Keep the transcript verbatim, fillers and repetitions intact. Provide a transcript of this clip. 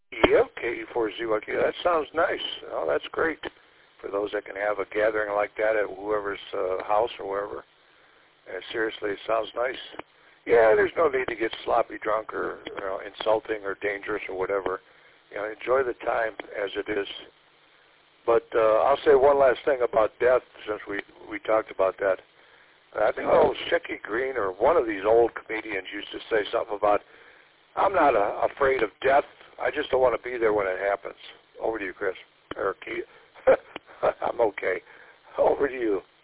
Yep, K E four Z Y Q. That sounds nice. Oh, that's great for those that can have a gathering like that at whoever's uh, house or wherever. Uh, seriously, it sounds nice. Yeah, there's no need to get sloppy drunk or you know, insulting or dangerous or whatever. You know, enjoy the time as it is. But uh, I'll say one last thing about death, since we we talked about that. I think oh, Shecky Green or one of these old comedians used to say something about, I'm not uh, afraid of death. I just don't want to be there when it happens. Over to you, Chris. Or Keith. I'm okay. Over to you.